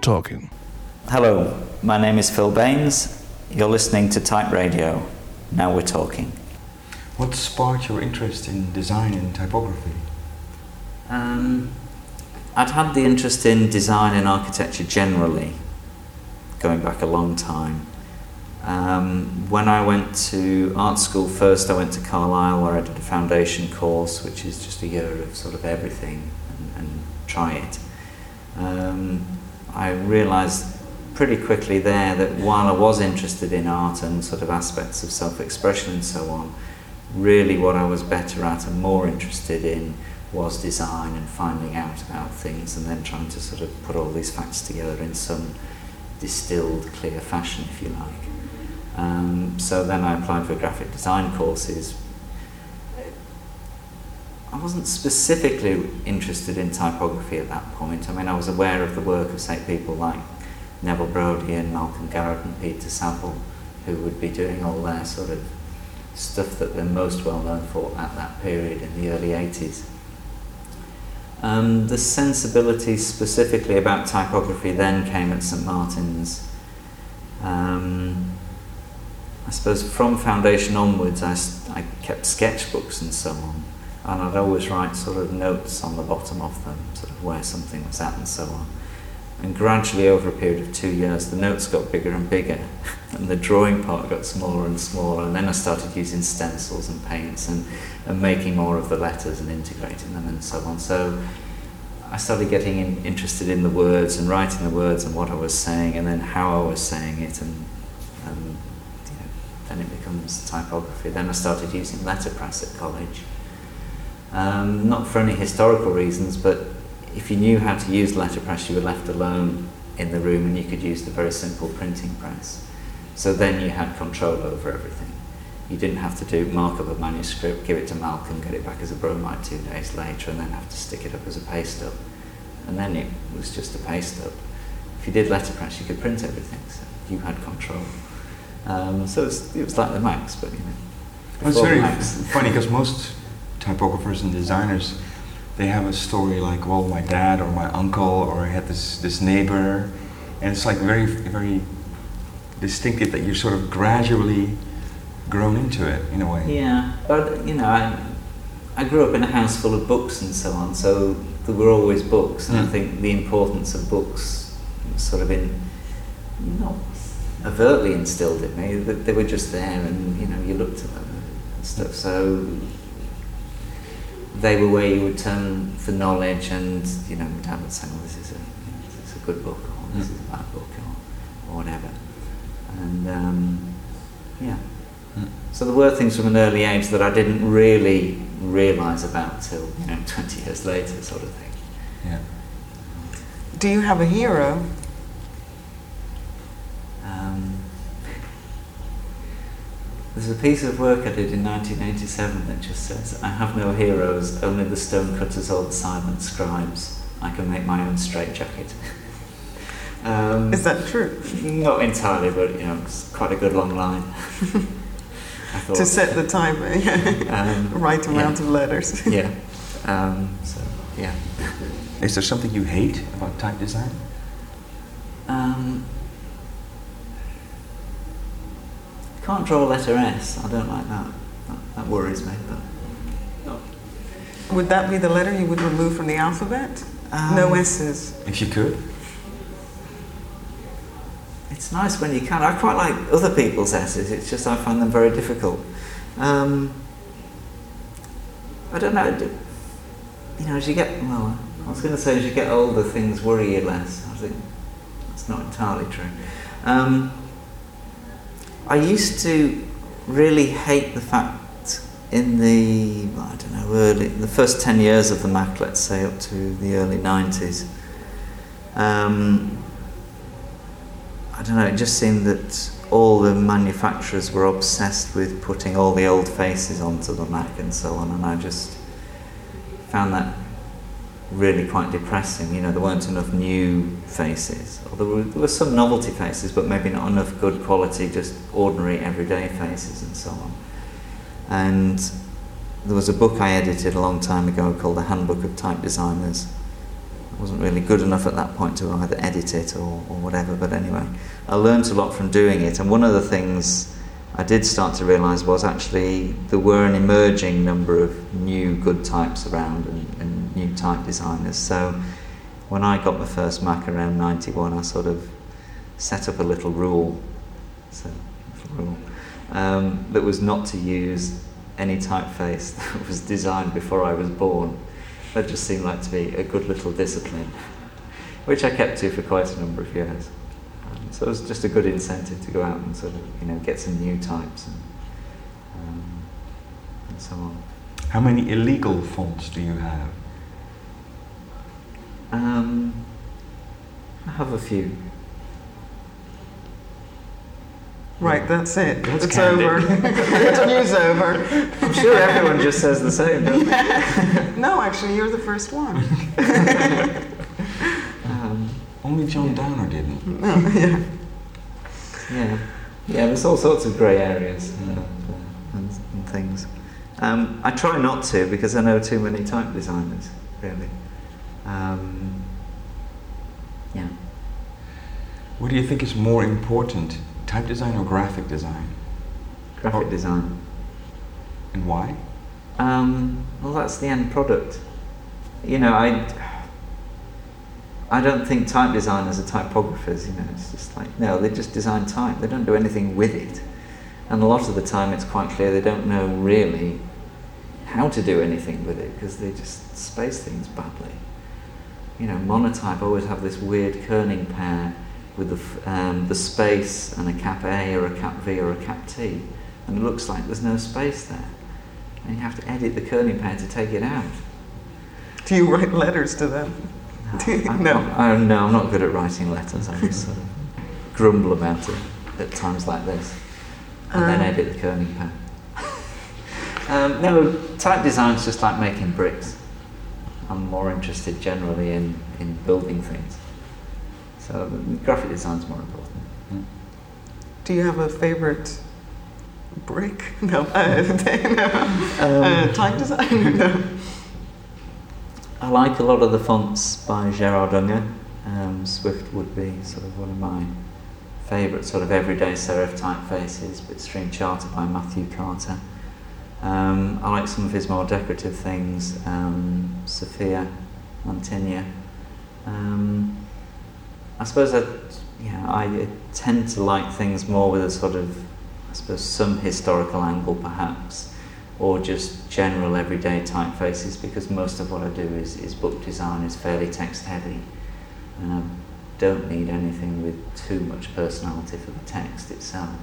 Talking. Hello, my name is Phil Baines. You're listening to Type Radio. Now We're Talking. What sparked your interest in design and typography? I'd had the interest in design and architecture generally, going back a long time. When I went to art school first, I went to Carlisle where I did a foundation course, which is just a year of sort of everything and try it. I realised pretty quickly there that while I was interested in art and sort of aspects of self-expression and so on, really what I was better at and more interested in was design and finding out about things and then trying to sort of put all these facts together in some distilled, clear fashion, if you like. So then I applied for graphic design courses. I wasn't specifically interested in typography at that point. I mean, I was aware of the work of, say, people like Neville Brody and Malcolm Garrett and Peter Saville, who would be doing all their sort of stuff that they're most well known for at that period in the early 80s. The sensibility specifically about typography then came at St Martin's. I suppose from foundation onwards I kept sketchbooks and so on, and I'd always write sort of notes on the bottom of them, sort of where something was at and so on. And gradually over a period of 2 years the notes got bigger and bigger and the drawing part got smaller and smaller, and then I started using stencils and paints and making more of the letters and integrating them and so on. So I started getting interested in the words and writing the words and what I was saying and then how I was saying it, and then it becomes typography. Then I started using letterpress at college. Not for any historical reasons, but if you knew how to use letterpress, you were left alone in the room and you could use the very simple printing press. So then you had control over everything. You didn't have to mark up a manuscript, give it to Malcolm, get it back as a bromide 2 days later, and then have to stick it up as a paste up. And then it was just a paste up. If you did letterpress, you could print everything, so you had control. So it was like the Macs, but It's very funny because most typographers and designers, they have a story like, well, my dad or my uncle, or I had this neighbor, and it's like very, very distinctive that you're sort of gradually grown into it in a way. Yeah, but I grew up in a house full of books and so on, so there were always books, and I think the importance of books was sort of not overtly instilled in me, that they were just there and you looked at them and stuff. So they were where you would turn for knowledge, and my dad would say, well, this is a good book, or this is a bad book, or whatever. And so there were things from an early age that I didn't really realise about till 20 years later, sort of thing. Yeah. Do you have a hero? There's a piece of work I did in 1987 that just says, I have no heroes, only the stonecutters or the silent scribes. I can make my own straitjacket. Is that true? Not entirely, but it's quite a good long line. To set the time, right amount of letters. Yeah. Is there something you hate about type design? Can't draw a letter S. I don't like that. That worries me. But would that be the letter you would remove from the alphabet? No S's. If you could. It's nice when you can. I quite like other people's S's. It's just I find them very difficult. I don't know. As you get as you get older, things worry you less. I think that's not entirely true. I used to really hate the fact in the first 10 years of the Mac, let's say up to the early 90s. It just seemed that all the manufacturers were obsessed with putting all the old faces onto the Mac and so on, and I just found that really quite depressing. There weren't enough new faces. Or there were some novelty faces, but maybe not enough good quality, just ordinary everyday faces and so on. And there was a book I edited a long time ago called The Handbook of Type Designers, wasn't really good enough at that point to either edit it or whatever, but anyway, I learnt a lot from doing it, and one of the things I did start to realise was actually there were an emerging number of new good types around and new type designers. So when I got my first Mac around 91, I sort of set up a little rule that was not to use any typeface that was designed before I was born. That just seemed like to be a good little discipline, which I kept to for quite a number of years. So it was just a good incentive to go out and sort of, get some new types and so on. How many illegal fonts do you have? I have a few. Right, that's it. It's over. The interview's over. I'm sure everyone just says the same, don't they? No, actually, you're the first one. Only John Downer didn't. No, yeah. Yeah, there's all sorts of grey areas and things. I try not to because I know too many type designers, really. Yeah. What do you think is more important, type design or graphic design? Graphic design. And why? Well, that's the end product. I don't think type designers are typographers, it's just like, no, they just design type, they don't do anything with it. And a lot of the time it's quite clear they don't know really how to do anything with it, because they just space things badly. Monotype always have this weird kerning pair with the space and a cap A or a cap V or a cap T, and it looks like there's no space there. And you have to edit the kerning pair to take it out. Do you write letters to them? I'm not good at writing letters. I just sort of grumble about it at times like this, and then edit the kerning pair. No, type design's just like making bricks. I'm more interested generally in building things. So graphic design's more important. Do you have a favorite brick? No. Type design? No. I like a lot of the fonts by Gerard Unger. Swift would be sort of one of my favourite sort of everyday serif typefaces, Bitstream Charter by Matthew Carter. I like some of his more decorative things, Sophia, Mantinia. I suppose I tend to like things more with a sort of, some historical angle perhaps, or just general everyday typefaces, because most of what I do is book design, is fairly text heavy, and I don't need anything with too much personality for the text itself.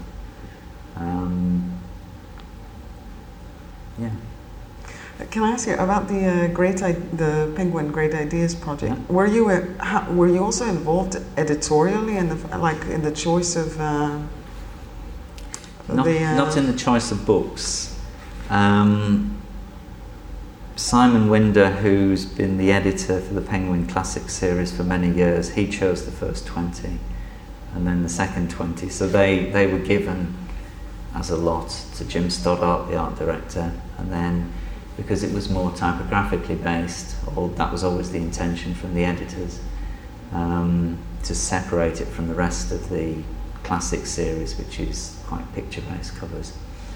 Yeah. Can I ask you about the Penguin Great Ideas project? Yeah. Were you also involved editorially in the choice of not in the choice of books. Simon Winder, who's been the editor for the Penguin Classic series for many years, he chose the first 20 and then the second 20. So they were given as a lot to Jim Stoddart, the art director, and then because it was more typographically based, that was always the intention from the editors, to separate it from the rest of the Classic series, which is quite picture-based covers.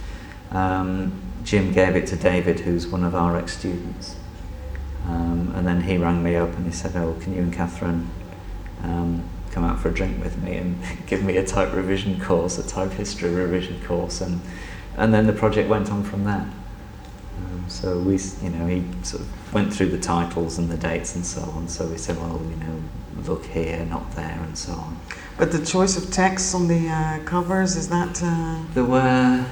Jim gave it to David, who's one of our ex-students, and then he rang me up and he said, can you and Catherine come out for a drink with me and give me a type revision course, a type history revision course, and then the project went on from there. So we, he sort of went through the titles and the dates and so on, so we said, look here, not there, and so on. But the choice of text on the covers, is that... There were...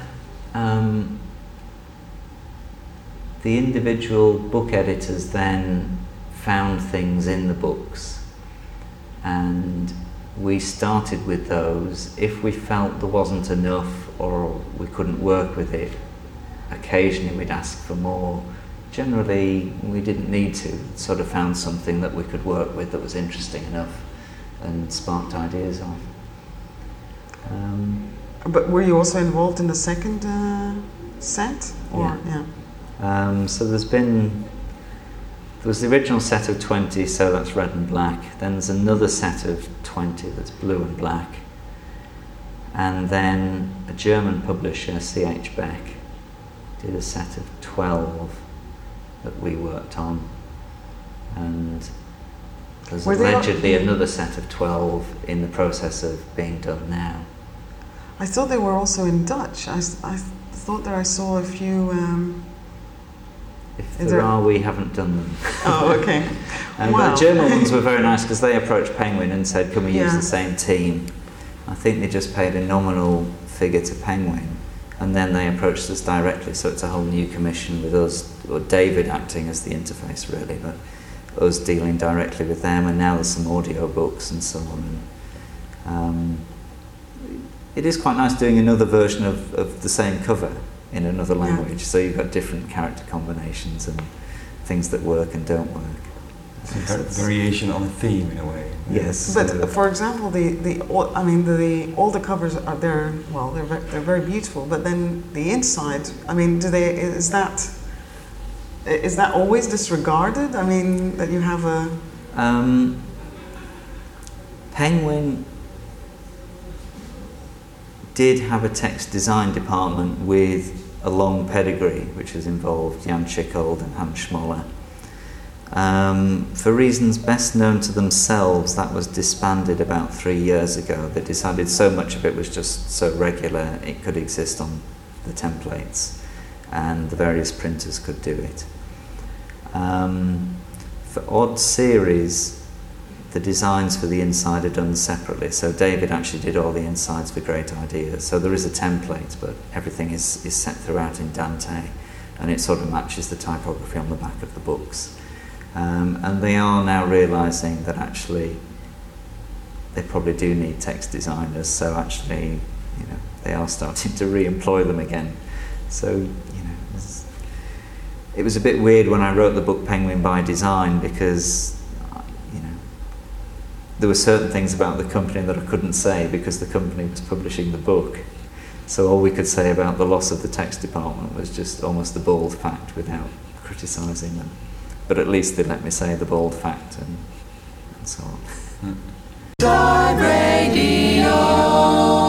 the individual book editors then found things in the books, and we started with those. If we felt there wasn't enough or we couldn't work with it, occasionally we'd ask for more. Generally, we didn't need to. Sort of found something that we could work with that was interesting enough and sparked ideas off. But were you also involved in the second set? Or, yeah. So there's been There was the original set of 20, so that's red and black. Then there's another set of 20 that's blue and black. And then a German publisher, C.H. Beck, did a set of 12 that we worked on. And there's allegedly another set of 12 in the process of being done now. I thought they were also in Dutch. I thought that I saw a few... If there are, we haven't done them. Oh, okay. And Wow. the German ones were very nice because they approached Penguin and said, can we use Yeah. the same team? I think they just paid a nominal figure to Penguin, and then they approached us directly, so it's a whole new commission with us, or David acting as the interface really, but us dealing directly with them, and now there's some audio books and so on. It is quite nice doing another version of the same cover in another language, so you've got different character combinations and things that work and don't work. Variation on a theme in a way. Yes. But for example, the all the covers are they're very beautiful. But then the inside, I mean, is that always disregarded? I mean, that you have a Penguin did have a text design department with a long pedigree, which has involved Jan Schickold and Hans Schmoller. For reasons best known to themselves, that was disbanded about 3 years ago. They decided so much of it was just so regular it could exist on the templates, and the various printers could do it. For Odd Series, the designs for the inside are done separately. So David actually did all the insides for Great Ideas. So there is a template, but everything is set throughout in Dante, and it sort of matches the typography on the back of the books. And they are now realising that actually they probably do need text designers. So actually, they are starting to re-employ them again. So it was a bit weird when I wrote the book Penguin by Design, because there were certain things about the company that I couldn't say because the company was publishing the book. So all we could say about the loss of the text department was just almost the bald fact without criticising them. But at least they let me say the bald fact and so on. Joy Radio.